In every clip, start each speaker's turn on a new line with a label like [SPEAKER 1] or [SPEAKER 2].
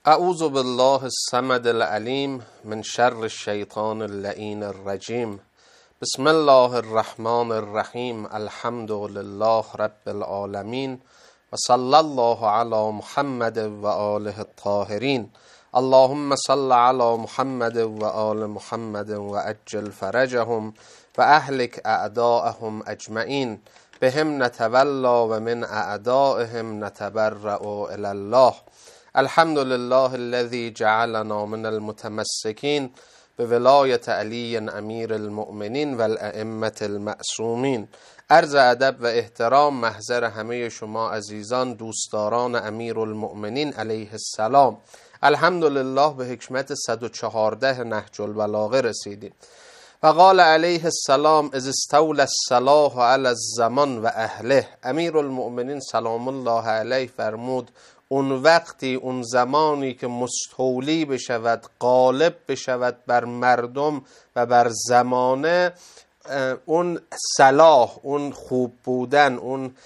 [SPEAKER 1] اعوذ بالله الصمد العلیم من شر الشیطان اللعین الرجیم. بسم الله الرحمن الرحیم. الحمد لله رب العالمین و صلی الله علی محمد و آله الطاهرین. اللهم صل علی محمد و آل محمد و عجل فرجهم و اهلک اعداءهم اجمعین. بهم نتولا و من اعدائهم نتبرأ الی الله. الحمد لله الذي جعلنا من المتمسكين بولایت علی امیر المؤمنین و الائمة المعصومین. عرض ادب و احترام محضر همه شما عزیزان دوستداران امیر المؤمنین علیه السلام. الحمدلله به حکمت 114 نهج البلاغه رسیدیم. و قال علیه السلام اذ استولی الصلاح علی الزمان و اهله. امیر المؤمنین سلام الله علیه فرمود اون وقتی، اون زمانی که مستولی بشود، غالب بشود بر مردم و بر زمانه، اون صلاح، اون خوب بودن، اون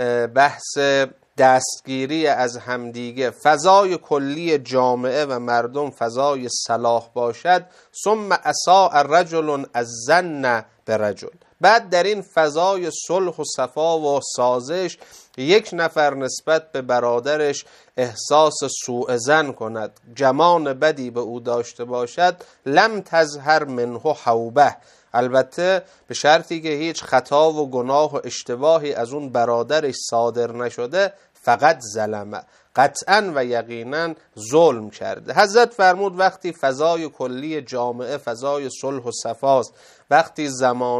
[SPEAKER 1] بحث دستگیری از همدیگه، فضای کلی جامعه و مردم فضای صلاح باشد. ثم اساء رجل الظن برجل. بعد در این فضای صلح و صفا و سازش یک نفر نسبت به برادرش احساس سوء ظن کند، گمان بدی به او داشته باشد، لم تظهر منه حوبه، البته به شرطی که هیچ خطا و گناه و اشتباهی از اون برادرش صادر نشده، فقط ظلمه، قطعا و یقینا ظلم کرده. حضرت فرمود وقتی فضای کلی جامعه فضای صلح و صفاست، وقتی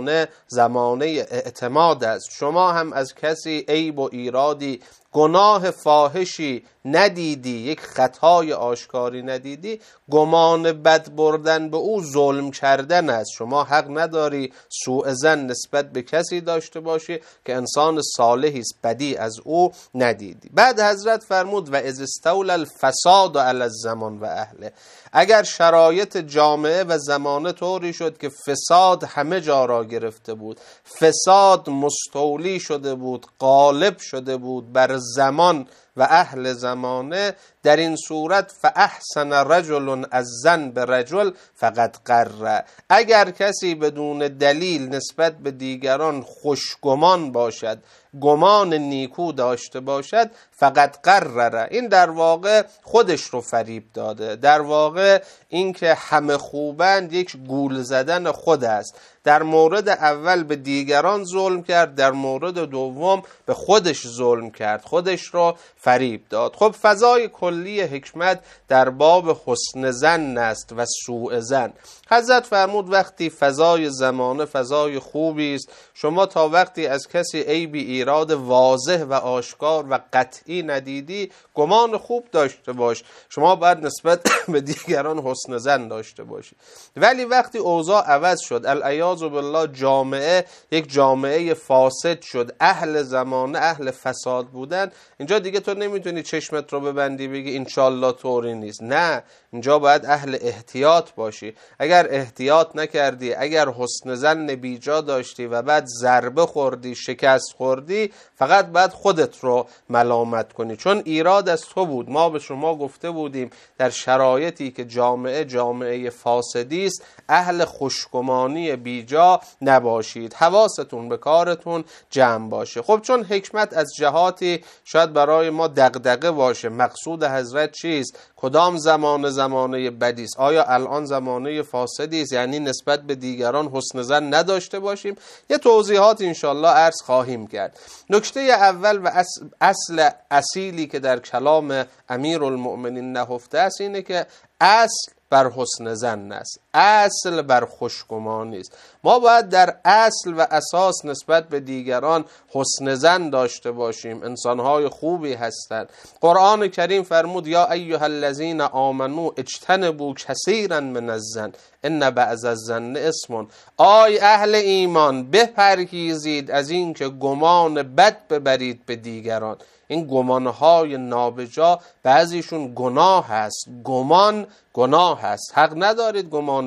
[SPEAKER 1] زمانه اعتماد است، شما هم از کسی عیب و ایرادی، گناه فاحشی ندیدی، یک خطای آشکاری ندیدی، گمان بد بردن به او ظلم کردن است. شما حق نداری سوء ظن نسبت به کسی داشته باشی که انسان صالحی است، بدی از او ندیدی. بعد حضرت فرمود و اذ استولی الفساد علی الزمان و اهله. اگر شرایط جامعه و زمانه طوری شد که فساد همه جا را گرفته بود، فساد مستولی شده بود، غالب شده بود بر زمان و اهل زمانه، در این صورت فاحسن رجل الظن برجل فقد قر. اگر کسی بدون دلیل نسبت به دیگران خوشگمان باشد، گمان نیکو داشته باشد، فقط قرره، این در واقع خودش رو فریب داده. در واقع این که همه خوبند یک گول زدن خود است. در مورد اول به دیگران ظلم کرد، در مورد دوم به خودش ظلم کرد، خودش رو فریب داد. خب فضای کلی حکمت در باب حسن ظن است و سوء ظن. حضرت فرمود وقتی فضای زمانه فضای خوبی است، شما تا وقتی از کسی عیبی ایراد واضح و آشکار و قطعی ندیدی، گمان خوب داشته باش. شما باید نسبت به دیگران حسن ظن داشته باشی. ولی وقتی اوضاع عوض شد، العیاذ بالله جامعه یک جامعه فاسد شد، اهل زمانه اهل فساد بودن، اینجا دیگه تو نمیتونی چشمت رو ببندی بگی انشالله طوری نیست. نه، اینجا باید اهل احتیاط باشی. اگر احتیاط نکردی، اگر حسن ظن بیجا داشتی و بعد ضربه خوردی، شکست خوردی، فقط باید خودت رو ملامت کنی، چون ایراد از تو بود. ما به شما گفته بودیم در شرایطی که جامعه فاسدی است، اهل خوشگمانی بیجا نباشید، حواستون به کارتون جمع باشه. خب چون حکمت از جهاتی شاید برای ما دغدغه باشه، مقصود حضرت چیست؟ کدام زمانه بدی است؟ آیا الان زمانه فاسدی است یعنی نسبت به دیگران حسن ظن نداشته باشیم؟ یه توضیحات انشالله عرض خواهیم کرد. نکته اول و اصل اصیلی که در کلام امیر المؤمنین نهفته است اینه که اصل بر حسن ظن است، اصل بر خوشگمانی است. ما باید در اصل و اساس نسبت به دیگران حسن ظن داشته باشیم. انسانهای خوبی هستند. قرآن کریم فرمود یا ایها الذین آمنوا اجتنبوا کثیرا من الظن ان بعض الظن اسم. آی اهل ایمان بپرهیزید از این که گمان بد ببرید به دیگران. این گمانهای نابجا بعضیشون گناه هست، گمان گناه هست. حق ندارید گمان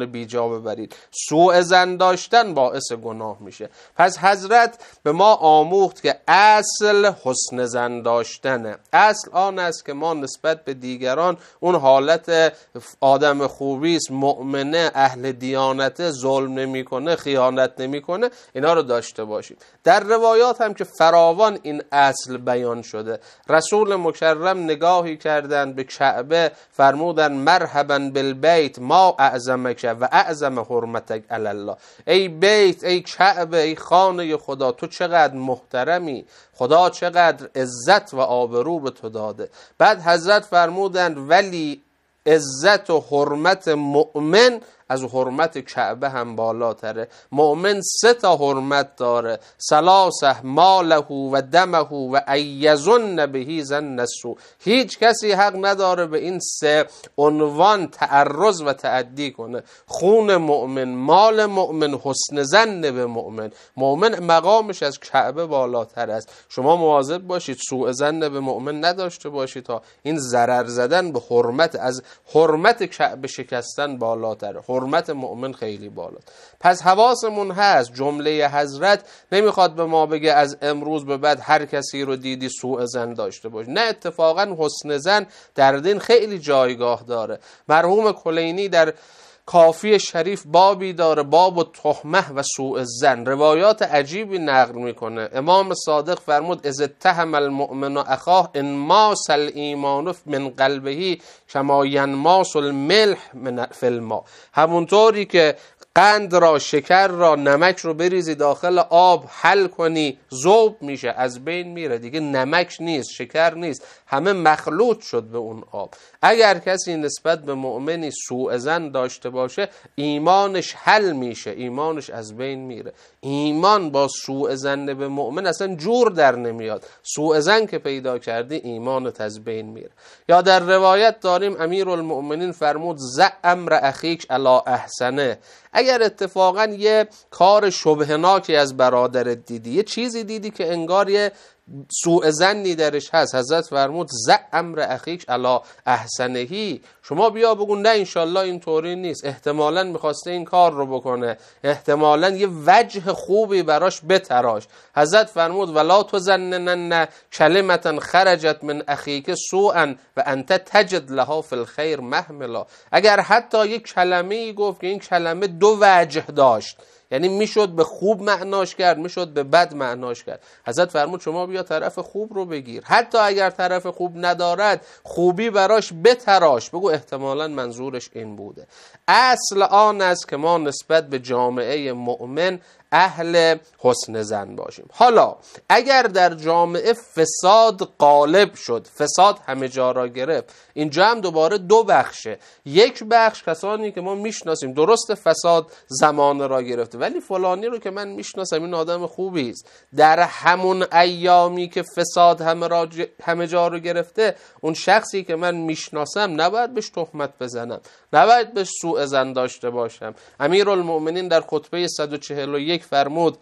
[SPEAKER 1] ایمان بیجا ببرید. سوء ظن داشتن باعث گناه میشه. پس حضرت به ما آموخت که اصل حسن ظن داشتنه. اصل آن است که ما نسبت به دیگران اون حالت آدم خوبی است، مؤمنه، اهل دیانته، ظلم نمیکنه، خیانت نمیکنه، اینا رو داشته باشیم. در روایات هم که فراوان این اصل بیان شده. رسول مکرم نگاهی کردند به کعبه، فرمودن مرحبا بالبیت ما اعظمک و اعظم حرمتک علی الله. ای بیت، ای کعبه، ای خانه خدا، تو چقدر محترمی، خدا چقدر عزت و آبرو به تو داده. بعد حضرت فرمودند ولی عزت و حرمت مؤمن از حرمت کعبه هم بالاتره. مؤمن 3 حرمت داره: ثلاثه ماله و دمه و ایظن به ظن السوء. هیچ کسی حق نداره به این 3 عنوان تعرض و تعدی کنه: خون مؤمن، مال مؤمن، حسن ظن به مؤمن. مؤمن مقامش از کعبه بالاتر است. شما مواظب باشید سوء ظن به مؤمن نداشته باشید تا این ضرر زدن به حرمت، از حرمت کعبه شکستن بالاتره. حرمت مؤمن خیلی بالاست. پس حواسمون هست جمله حضرت نمیخواد به ما بگه از امروز به بعد هر کسی رو دیدی سوء ظن داشته باش. نه، اتفاقا حسن ظن در دین خیلی جایگاه داره. مرحوم کلینی در کافی شریف بابی داره، باب و تهمه و سوء ظن. روایات عجیبی نقل میکنه. امام صادق فرمود اذ اتهم المؤمن اخاه انماس الایمان من قلبه کما ینماس الملح فی الماء. همونطوری که قند را، شکر را، نمک رو بریزی داخل آب حل کنی، ذوب میشه، از بین میره، دیگه نمک نیست، شکر نیست، همه مخلوط شد به اون آب. اگر کسی نسبت به مؤمنی سوء ظن داشته باشه ایمانش حل میشه، ایمانش از بین میره. ایمان با سوء ظن به مؤمن اصلا جور در نمیاد. سوء ظن که پیدا کردی ایمانت از بین میره. یا در روایت داریم امیرالمؤمنین فرمود زع امر اخیک علی احسنه. اگر اتفاقا یه کار شبهناکی از برادرت دیدی، یه چیزی دیدی که انگار یه سوء ظنی درش هست، حضرت فرمود زع امر اخیک علی احسنهی. شما بیا بگو نه انشالله اینطوری نیست، احتمالاً میخواسته این کار رو بکنه، احتمالاً یه وجه خوبی براش بتراش. حضرت فرمود ولا تظنن کلمة خرجت من اخیک سوءا و انت تجد لها فی الخیر محملا. اگر حتی یک کلمه‌ای گفت که این کلمه 2 وجه داشت، یعنی میشد به خوب معناش کرد، میشد به بد معناش کرد، حضرت فرمود شما بیا طرف خوب رو بگیر. حتی اگر طرف خوب ندارد خوبی براش بتراش، بگو احتمالاً منظورش این بوده. اصل آن است که ما نسبت به جامعه مؤمن اهل حسن ظن باشیم. حالا اگر در جامعه فساد غالب شد، فساد همه جا را گرفت، اینجا هم دوباره 2 بخشه. یک بخش کسانی که ما میشناسیم، درست فساد زمان را گرفته ولی فلانی رو که من میشناسم این آدم خوبی است، در همون ایامی که فساد همه جا رو گرفته اون شخصی که من میشناسم نباید بهش تهمت بزنم، نباید بهش سوء ظن داشته باشم. امیرالمؤمنین در خطبه 141 فرمود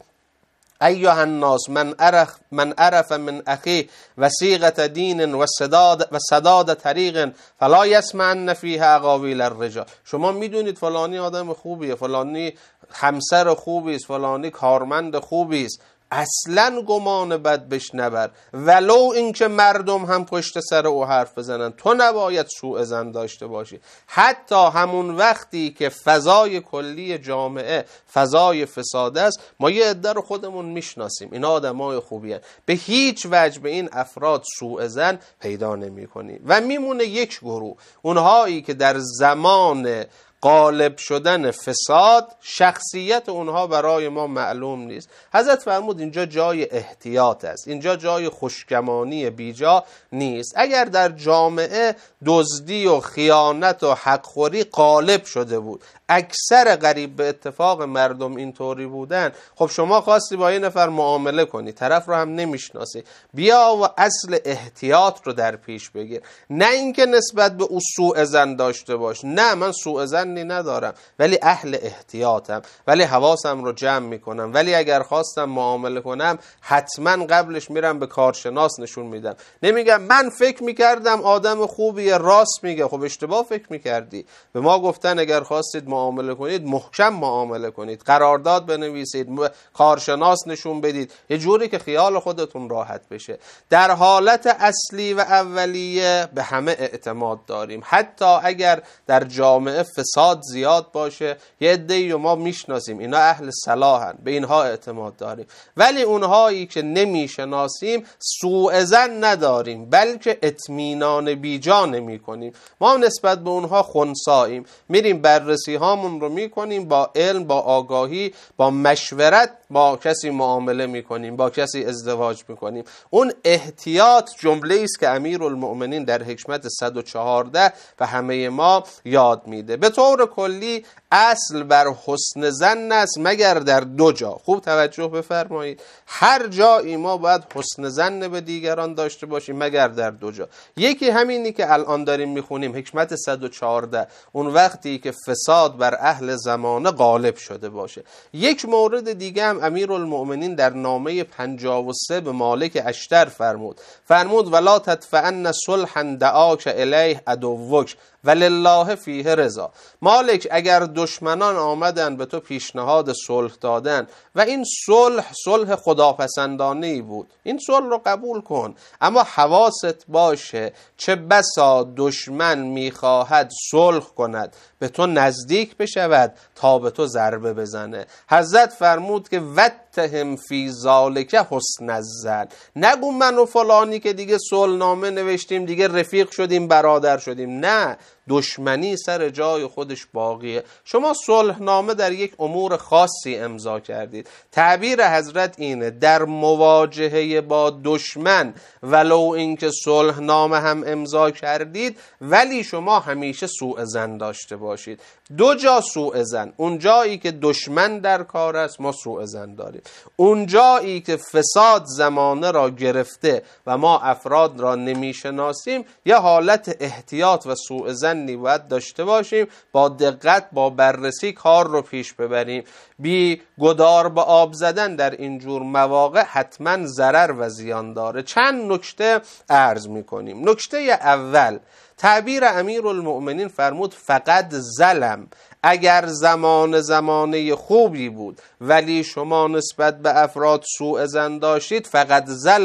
[SPEAKER 1] ایها الناس من عرف من اخی وثیقة دین و سداد طریق فلا یسمعن فیه اقاویل الرجال. شما میدونید فلانی آدم خوبیه، فلانی همسر خوبی است، فلانی کارمند خوبی است، اصلا گمان بد بش نبر، ولو اینکه مردم هم پشت سر او حرف بزنن، تو نباید سوء ظن داشته باشی. حتی همون وقتی که فضای کلی جامعه فضای فساد است، ما یه عده رو خودمون میشناسیم اینا آدمای خوبی هستند، به هیچ وجه به این افراد سوء ظن پیدا نمی‌کنیم و میمونه یک گروه، اونهایی که در زمان غالب شدن فساد شخصیت اونها برای ما معلوم نیست. حضرت فرمود اینجا جای احتیاط است، اینجا جای خوشگمانی بیجا نیست. اگر در جامعه دزدی و خیانت و حقخوری غالب شده بود، اکثر قریب به اتفاق مردم اینطوری بودن، خب شما خواستی با یه نفر معامله کنی، طرف رو هم نمیشناسی، بیا و اصل احتیاط رو در پیش بگیر. نه اینکه نسبت به او سوء ظن داشته باش، نه من سوء ظن فنی ندارم ولی اهل احتیاطم، ولی حواسم رو جمع میکنم، ولی اگر خواستم معامله کنم حتما قبلش میرم به کارشناس نشون میدم. نمیگم من فکر میکردم آدم خوبیه راست میگه. خب اشتباه فکر میکردی. به ما گفتن اگر خواستید معامله کنید محکم معامله کنید، قرارداد بنویسید، کارشناس نشون بدید، یه جوری که خیال خودتون راحت بشه. در حالت اصلی و اولیه به همه اعتماد داریم، حتی اگر در جامعه فساد زیاد باشه. یه عده‌ای ما میشناسیم اینا اهل صلاحن، به اینها اعتماد داریم، ولی اونهایی که نمیشناسیم سوء ظن نداریم بلکه اطمینان بیجا نمی‌کنیم. ما نسبت به اونها خنثاییم، میریم بررسی هامون رو میکنیم، با علم، با آگاهی، با مشورت با کسی معامله میکنیم، با کسی ازدواج میکنیم. اون احتیاط جمله است که امیرالمؤمنین در حکمت 114 و همه ما یاد میده. به طور کلی اصل بر حسن ظن است مگر در دو جا. خوب توجه بفرمایید، هر جایی ما باید حسن ظن به دیگران داشته باشیم مگر در دو جا. یکی همینی که الان داریم میخونیم، حکمت 114، اون وقتی که فساد بر اهل زمانه غالب شده باشه. یک مورد دیگه هم امیرالمؤمنین در نامه 53 به مالک اشتر فرمود ولا تدفعن صلحا دعاک الیه عدوک ولله فیه رضا. مالک اگر دشمنان آمدن به تو پیشنهاد صلح دادن و این صلح خداپسندانه‌ای بود، این صلح رو قبول کن، اما حواست باشه چه بسا دشمن میخواهد صلح کند به تو نزدیک بشود تا به تو ضربه بزنه. حضرت فرمود که وتهم فی ذالک حسن الظن. نگو من و فلانی که دیگه صلح نامه نوشتیم دیگه رفیق شدیم برادر شدیم. نه، دشمنی سر جای خودش باقیه. شما صلح نامه در یک امور خاصی امضا کردید. تعبیر حضرت اینه در مواجهه با دشمن ولو اینکه صلح نامه هم امضا کردید ولی شما همیشه سوء ظن داشته باشید. دو جا سوء ظن، اون جایی که دشمن در کار است ما سوء ظن داریم، اون جایی که فساد زمانه را گرفته و ما افراد را نمیشناسیم یه حالت احتیاط و سوء ظنی باید داشته باشیم، با دقت با بررسی کار رو پیش ببریم. بی گدار به آب زدن در اینجور مواقع حتما ضرر و زیان داره. چند نکته عرض میکنیم. نکته اول، تعبیر امیرالمؤمنین فرمود فقط ظلم. اگر زمانه خوبی بود ولی شما نسبت به افراد سوء ظن داشتید فقط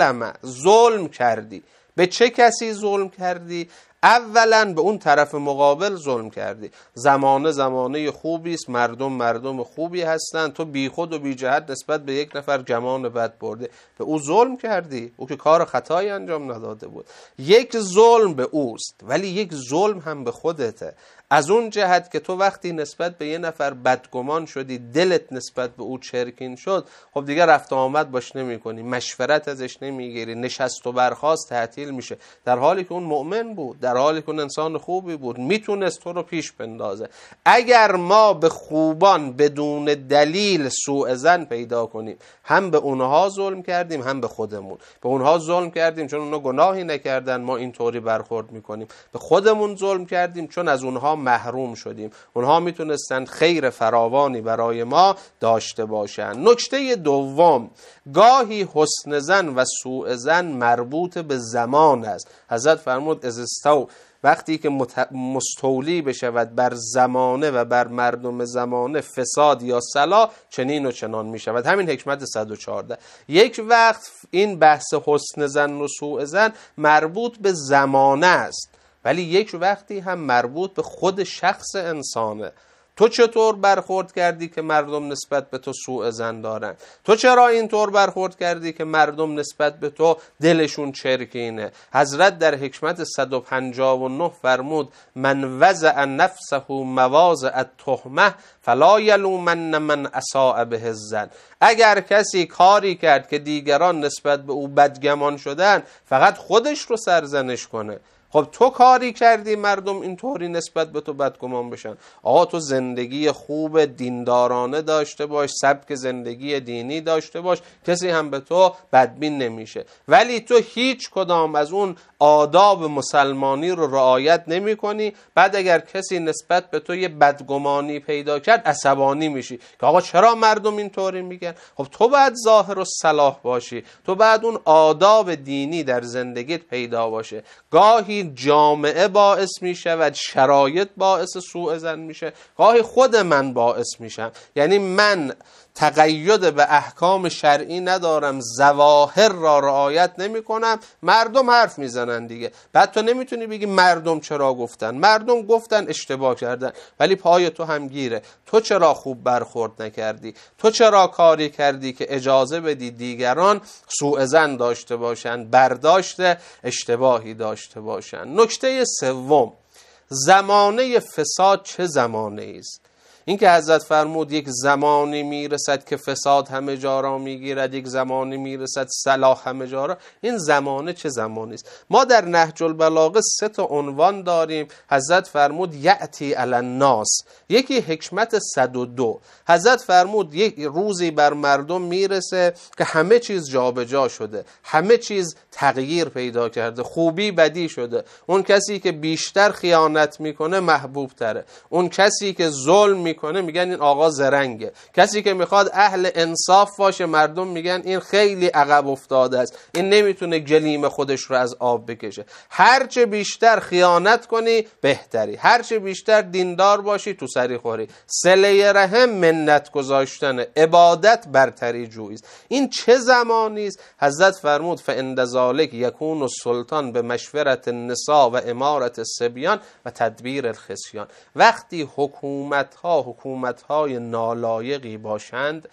[SPEAKER 1] ظلم کردی. به چه کسی ظلم کردی؟ اولا به اون طرف مقابل ظلم کردی. زمانه خوبی است، مردم خوبی هستند، تو بی خود و بی جهت نسبت به یک نفر گمان بد برده، به او ظلم کردی. او که کار خطایی انجام نداده بود. یک ظلم به اوست ولی یک ظلم هم به خودته، از اون جهت که تو وقتی نسبت به یه نفر بدگمان شدی، دلت نسبت به او چرکین شد، خب دیگه رفت و آمد باش نمی کنی، مشورت ازش نمیگیری، نشست و برخاست تعطیل میشه، در حالی که اون مؤمن بود، در حالی که اون انسان خوبی بود، میتونست تو رو پیش بندازه. اگر ما به خوبان بدون دلیل سوء ظن پیدا کنیم، هم به اونها ظلم کردیم هم به خودمون. به اونها ظلم کردیم چون اونها گناهی نکردن ما اینطوری برخورد میکنیم، به خودمون ظلم کردیم چون از اونها محروم شدیم، اونها میتونستن خیر فراوانی برای ما داشته باشن. نکته دوم، گاهی حسن ظن و سوء ظن مربوط به زمان است. حضرت فرمود وقتی که مستولی بشود بر زمانه و بر مردم زمانه فساد یا صلاح، چنین و چنان می شود. همین حکمت 114. یک وقت این بحث حسن ظن و سوء ظن مربوط به زمانه است ولی یک وقتی هم مربوط به خود شخص انسانه. تو چطور برخورد کردی که مردم نسبت به تو سوء ظن دارن؟ تو چرا اینطور برخورد کردی که مردم نسبت به تو دلشون چرکینه؟ حضرت در حکمت 159 فرمود من وضع نفسه مواضع التهمه فلا یلومن من اساء به الظن. اگر کسی کاری کرد که دیگران نسبت به او بدگمان شدن، فقط خودش رو سرزنش کنه. خب تو کاری کردی مردم اینطوری نسبت به تو بدگمان بشن. آقا تو زندگی خوب دیندارانه داشته باش، سبک زندگی دینی داشته باش، کسی هم به تو بدبین نمیشه. ولی تو هیچ کدام از اون آداب مسلمانی رو رعایت نمی کنی، بعد اگر کسی نسبت به تو یه بدگمانی پیدا کرد عصبانی میشی که آقا چرا مردم اینطوری میگن؟ خب تو باید ظاهر و صلاح باشی، تو باید اون آداب دینی در زندگیت پیدا باشه. گاهی جامعه باعث میشود، شرایط باعث سوء ظن میشه، گاهی خود من باعث میشم. یعنی من تقید به احکام شرعی ندارم، ظواهر را رعایت نمی کنم، مردم حرف میزنن دیگه. بعد تو نمیتونی بگی مردم چرا گفتن، مردم گفتن اشتباه کردن، ولی پای تو هم گیره. تو چرا خوب برخورد نکردی؟ تو چرا کاری کردی که اجازه بدی دیگران سوء ظن داشته باشن، برداشت اشتباهی داشته باشن؟ نکته سوم، زمانه فساد چه زمانه است؟ این که حضرت فرمود یک زمانی میرسد که فساد همه جا را میگیرد، یک زمانی میرسد صلاح همه جا را، این زمانه چه زمانی است؟ ما در نهج البلاغه 3 عنوان داریم. حضرت فرمود یأتی علی الناس، یکی حکمت 102. حضرت فرمود یک روزی بر مردم میرسه که همه چیز جابجا شده، همه چیز تغییر پیدا کرده، خوبی بدی شده. اون کسی که بیشتر خیانت میکنه محبوب تره، اون کسی که ظلم میکنه میگن این آقا زرنگه، کسی که میخواد اهل انصاف باشه مردم میگن این خیلی عقب افتاده است، این نمیتونه گلیم خودش رو از آب بکشه. هرچه بیشتر خیانت کنی بهتری، هرچه بیشتر دیندار باشی تو سری خوری. صله رحم منت گذاشتن، عبادت برتری جویی است. این چه زمانی است؟ حضرت فرمود فعند ذلک یکون السلطان به مشورت النساء و امارت الصبیان و تدبیر الخصیان. وقتی حکومت‌های نالایقی باشند،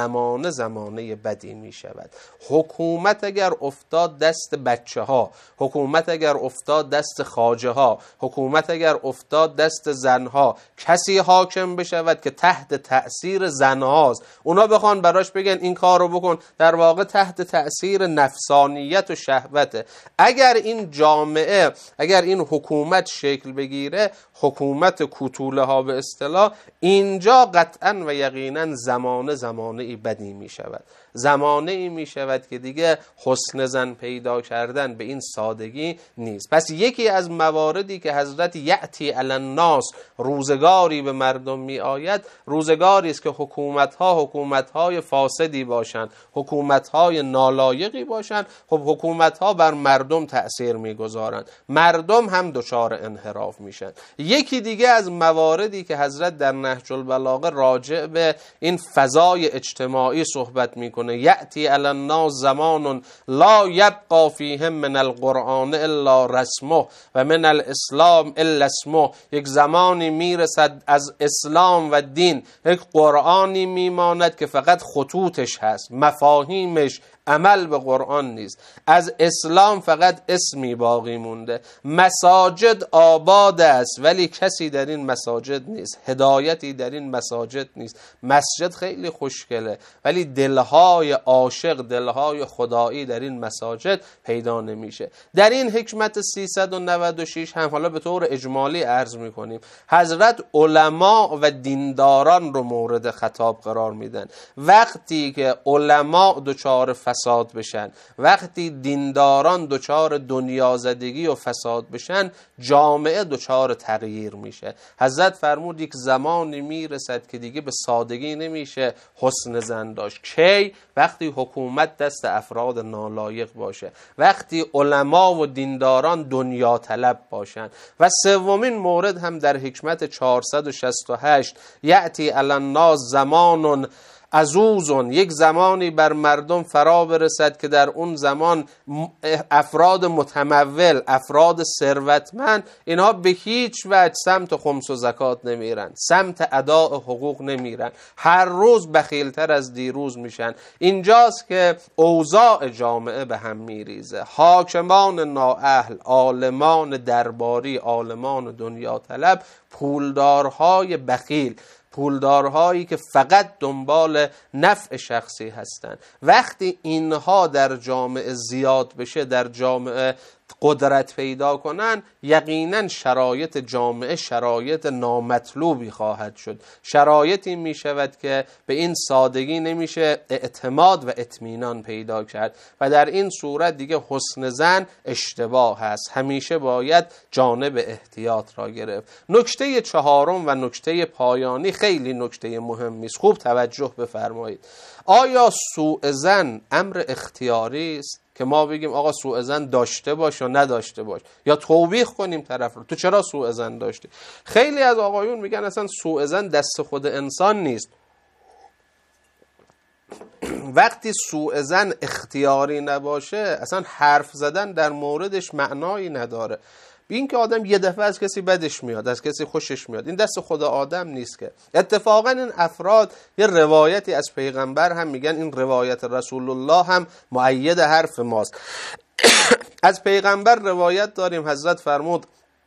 [SPEAKER 1] زمانه بدی می شود. حکومت اگر افتاد دست بچه ها، حکومت اگر افتاد دست خواجه ها، حکومت اگر افتاد دست زن ها، کسی حاکم بشود که تحت تأثیر زن هاست، اونا بخوان براش بگن این کار رو بکن، در واقع تحت تأثیر نفسانیت و شهوته. اگر این جامعه، اگر این حکومت شکل بگیره، حکومت کوتوله ها به اصطلاح، اینجا قطعا و یقینا زمانه ای بدی می شود. زمانه ای می شود که دیگه حسن زن پیدا کردن به این سادگی نیست. پس یکی از مواردی که حضرت یأتی علی الناس، روزگاری به مردم می آید، روزگاری است که حکومت‌های فاسدی باشند، حکومت‌های نالایقی باشند. خب حکومت‌ها بر مردم تأثیر می‌گذارند، مردم هم دچار انحراف میشن. یکی دیگه از مواردی که حضرت در نهج البلاغه راجع به این فضای اجتماعی صحبت میکنه، یأتی علی الناس زمان لا یبقى فیهم من القرآن الا رسمه و من الاسلام الا اسمه. یک زمانی میرسد از اسلام و دین یک قرآنی میماند که فقط خطوطش هست، مفاهیمش عمل به قرآن نیست. از اسلام فقط اسمی باقی مونده. مساجد آباد است ولی کسی در این مساجد نیست، هدایتی در این مساجد نیست. مسجد خیلی خوشگله ولی دلهای عاشق، دلهای خدایی در این مساجد پیدا نمیشه. در این حکمت 396 هم حالا به طور اجمالی عرض میکنیم، حضرت علما و دینداران رو مورد خطاب قرار میدن. وقتی که علما دچار فساد بشن، وقتی دینداران دچار دنیازدگی و فساد بشن، جامعه دچار تغییر میشه. حضرت فرمود یک زمانی میرسد که دیگه به سادگی نمیشه حسن زن داشت. کی؟ وقتی حکومت دست افراد نالایق باشه، وقتی علما و دینداران دنیا طلب باشن. و سومین مورد هم در حکمت 468، یأتی علی الناس زمان عزوزون، یک زمانی بر مردم فرا برسد که در اون زمان افراد متمول، افراد ثروتمند، اینها به هیچ وجه سمت خمس و زکات نمیرن، سمت اداء حقوق نمیرن، هر روز بخیلتر از دیروز میشن. اینجاست که اوضاع جامعه به هم میریزه. حاکمان نااهل، عالمان درباری، عالمان دنیا طلب، پولدارهای بخیل، پولدارهایی که فقط دنبال نفع شخصی هستند، وقتی اینها در جامعه زیاد بشه، در جامعه قدرت پیدا کنن، یقینا شرایط جامعه شرایط نامطلوبی خواهد شد. شرایطی می شود که به این سادگی نمیشه اعتماد و اطمینان پیدا کرد و در این صورت دیگه حسن ظن اشتباه هست. همیشه باید جانب احتیاط را گرفت. نکته چهارم و نکته پایانی خیلی نکته مهمی است. خوب توجه بفرمایید. آیا سوء ظن امر اختیاری است که ما بگیم آقا سوء ظن داشته باش یا نداشته باش، یا توبیخ کنیم طرف رو تو چرا سوء ظن داشتی؟ خیلی از آقایون میگن اصلا سوء ظن دست خود انسان نیست. وقتی سوء ظن اختیاری نباشه اصلا حرف زدن در موردش معنایی نداره. این که آدم یه دفعه از کسی بدش میاد، از کسی خوشش میاد، این دست خود آدم نیست که. اتفاقا این افراد یه روایتی از پیغمبر هم میگن، این روایت رسول الله هم مؤید حرف ماست. از پیغمبر روایت داریم، حضرت فرمود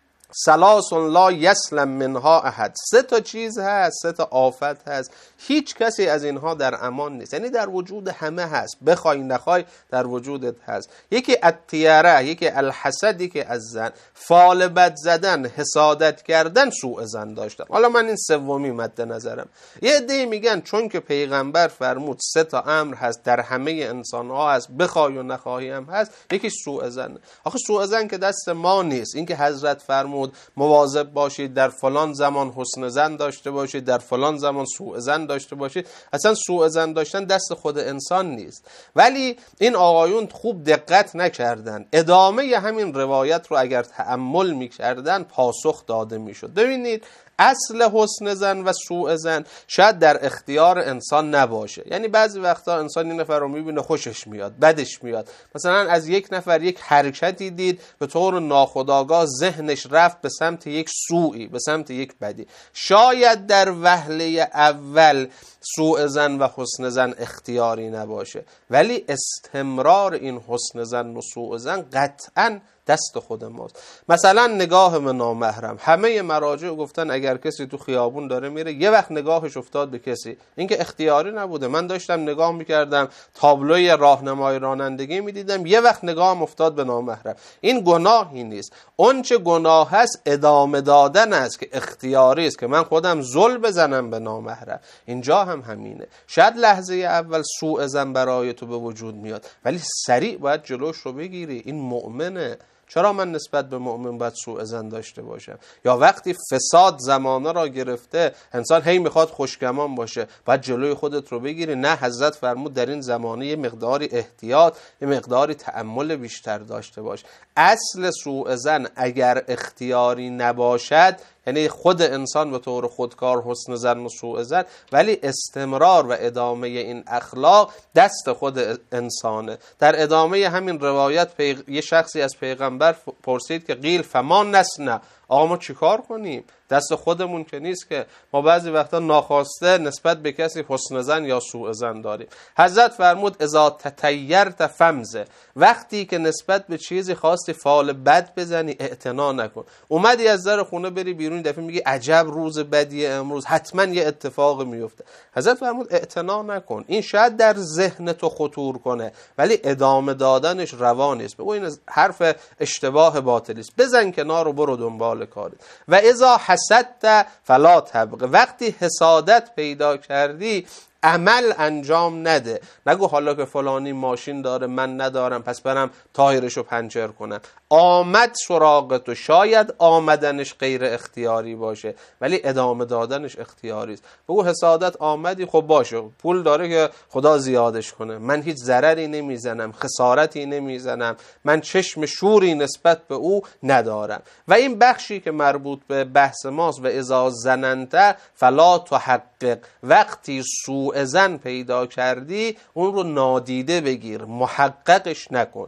[SPEAKER 1] ثلاث لا یسلم منها احد. 3 چیز هست، 3 آفت هست، هیچ کسی از اینها در امان نیست. یعنی در وجود همه هست، بخوای نخوای در وجودت هست. یکی الطیره، یکی الحسد، یکی الظن. فال بد زدن، حسادت کردن، سوء ظن داشتن. حالا من این سومی مد نظرم. یه عده میگن چون که پیغمبر فرمود 3 امر هست در همه انسان ها هست، بخوای و نخواهی هم هست، یکی سوء ظن. آخه سوء ظن که دست ما نیست. این که حضرت فرمود مواظب باشید در فلان زمان حسن ظن داشته باشید، در فلان زمان سوء ظن داشته باشید، اصلا سوء ظن داشتن دست خود انسان نیست. ولی این آقایون خوب دقت نکردن. ادامه همین روایت رو اگر تأمل میکردن پاسخ داده میشد. ببینید اصل حسن ظن و سوء ظن شاید در اختیار انسان نباشه. یعنی بعضی وقتا انسان این نفر رو میبینه خوشش میاد، بدش میاد. مثلا از یک نفر یک حرکتی دید، به طور ناخودآگاه ذهنش رفت به سمت یک سوئی، به سمت یک بدی. شاید در وهله اول سوء ظن و حسن ظن اختیاری نباشه، ولی استمرار این حسن ظن و سوء ظن قطعاً دست خود ماست. مثلا نگاه به نامحرم. همه مراجع گفتن اگر کسی تو خیابون داره میره، یه وقت نگاهش افتاد به کسی، این که اختیاری نبوده. من داشتم نگاه میکردم، تابلوی راهنمای رانندگی میدیدم، یه وقت نگاهم افتاد به نامحرم. این گناهی نیست. اون چه گناه هست ادامه دادن است که اختیاری است، که من خودم زل بزنم به نامحرم. اینجا هم همینه. شاید لحظه اول سوء ظن برای تو به وجود میاد، ولی سریع باید جلوش رو بگیری. این مؤمنه. چرا من نسبت به مؤمن باید سوء ظن داشته باشم؟ یا وقتی فساد زمانه را گرفته، انسان هی میخواد خوشگمان باشه، باید جلوی خودت رو بگیری. نه، حضرت فرمود در این زمانه یه مقداری احتیاط، یه مقداری تأمل بیشتر داشته باش. اصل سوء ظن اگر اختیاری نباشد، یعنی خود انسان به طور خودکار حسن ظن و سوء ظن، ولی استمرار و ادامه این اخلاق دست خود انسانه. در ادامه همین روایت یه شخصی از پیغمبر پرسید که قیل فما نصنع، آقا ما چیکار کنیم؟ دست خودمون که نیست که. ما بعضی وقتا ناخواسته نسبت به کسی حسن ظن یا سوء ظن داریم. حضرت فرمود اذا تطیرت فمزه، وقتی که نسبت به چیزی خواستی فال بد بزنی اعتنا نکن. اومدی از در خونه بری بیرون، دفعه میگی عجب روز بدیه امروز، حتما یه اتفاق میفته. حضرت فرمود اعتنا نکن. این شاید در ذهن تو خطور کنه، ولی ادامه دادنش روا نیست. بگو این حرف اشتباه باطلی است، بزن کنار و برو دنبال کارت. و اذا حسدت فلا تبغ، وقتی حسادت پیدا کردی عمل انجام نده. نگو حالا که فلانی ماشین داره من ندارم پس برم تایرشو پنچر کنم. آمد سراغ تو، شاید آمدنش غیر اختیاری باشه ولی ادامه دادنش اختیاری است. بگو حسادت آمدی، خب باشه، پول داره که خدا زیادش کنه، من هیچ ضرری نمیزنم، خسارتی نمیزنم، من چشم شوری نسبت به او ندارم. و این بخشی که مربوط به بحث ماست، و اذا ظننت فلا تحقق، وقتی سوء ظن پیدا کردی اون رو نادیده بگیر، محققش نکن.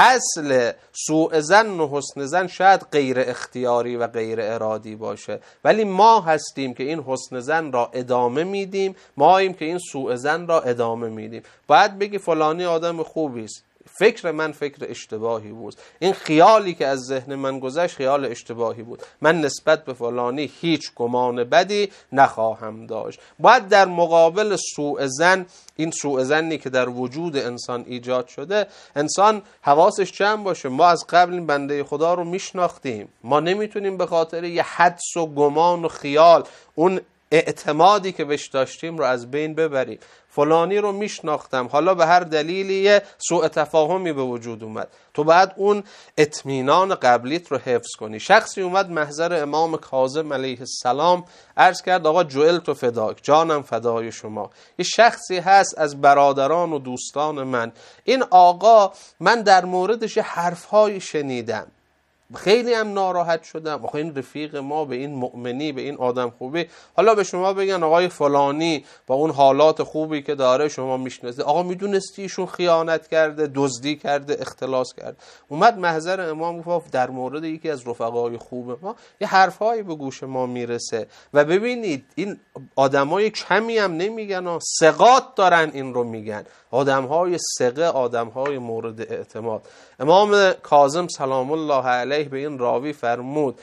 [SPEAKER 1] اصل سوء ظن و حسن ظن شاید غیر اختیاری و غیر ارادی باشه، ولی ما هستیم که این حسن ظن را ادامه میدیم، ماییم که این سوء ظن را ادامه میدیم. باید بگی فلانی آدم خوبی است، فکر من فکر اشتباهی بود، این خیالی که از ذهن من گذشت خیال اشتباهی بود، من نسبت به فلانی هیچ گمان بدی نخواهم داشت. باید در مقابل سوء ظن، این سوء ظنی که در وجود انسان ایجاد شده، انسان حواسش جمع باشه. ما از قبل این بنده خدا رو میشناختیم، ما نمیتونیم به خاطر یه حدس و گمان و خیال اون اعتمادی که بهش داشتیم رو از بین ببریم. فلانی رو میشناختم، حالا به هر دلیلی سوء تفاهمی به وجود اومد، تو باید اون اطمینان قبلیت رو حفظ کنی. شخصی اومد محضر امام کاظم علیه السلام، عرض کرد آقا جعلت فداک، جانم فدای شما. یه شخصی هست از برادران و دوستان من، این آقا من در موردش حرفهای شنیدم، خیلی هم ناراحت شدم. آخه این رفیق ما، به این مؤمنی، به این آدم خوبی، حالا به شما بگن آقای فلانی با اون حالات خوبی که داره شما میشناسید، آقا میدونستی ایشون خیانت کرده، دزدی کرده، اختلاس کرده. اومد محضر امام گفت در مورد یکی از رفقای خوب ما یه حرفایی به گوش ما میرسه. و ببینید این آدمای کمی هم نمیگن، ثقات دارن این رو میگن، آدمهای ثقه، آدمهای مورد اعتماد. امام کاظم سلام الله علیه به این راوی فرمود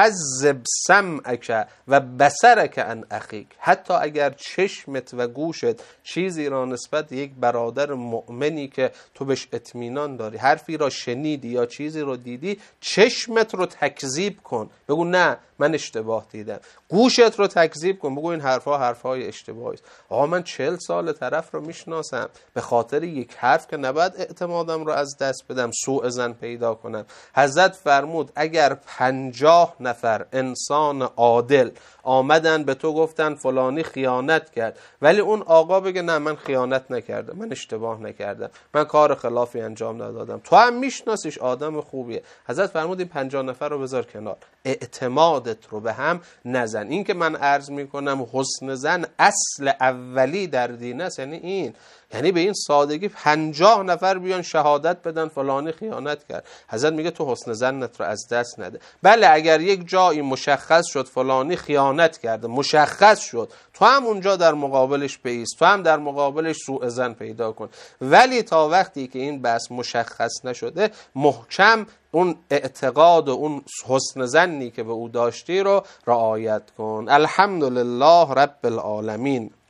[SPEAKER 1] کذب سمعک و بصرک عن اخیک، حتی اگر چشمت و گوشت چیزی را نسبت یک برادر مؤمنی که تو بهش اطمینان داری، حرفی را شنیدی یا چیزی را دیدی، چشمت رو تکذیب کن، بگو نه من اشتباه دیدم. گوشت رو تکذیب کن، بگو این حرفهای اشتباهی است. آقا من 40 سال طرف رو میشناسم، به خاطر یک حرف که نباید اعتمادم رو از دست بدم، سوء ظن پیدا کنم. حضرت فرمود اگر 50 نفر انسان عادل آمدن به تو گفتن فلانی خیانت کرد، ولی اون آقا بگه نه من خیانت نکردم، من اشتباه نکردم، من کار خلافی انجام ندادم، تو هم میشناسیش آدم خوبیه، حضرت فرمود این 50 نفر رو بذار کنار، اعتمادت رو به هم نزن. این که من عرض میکنم حسن ظن اصل اولی در دین است، یعنی این، یعنی به این سادگی 50 نفر بیان شهادت بدن فلانی خیانت کرد، حضرت میگه تو حسن ظنت رو از دست نده. بله اگر یک جایی مشخص شد فلانی خیانت کرده، مشخص شد، تو هم اونجا در مقابلش بایست، تو هم در مقابلش سوء ظن پیدا کن، ولی تا وقتی که این بحث مشخص نشده محکم اون اعتقاد و اون حسن ظنی که به او داشتی رو رعایت کن. الحمدلله رب العالمین.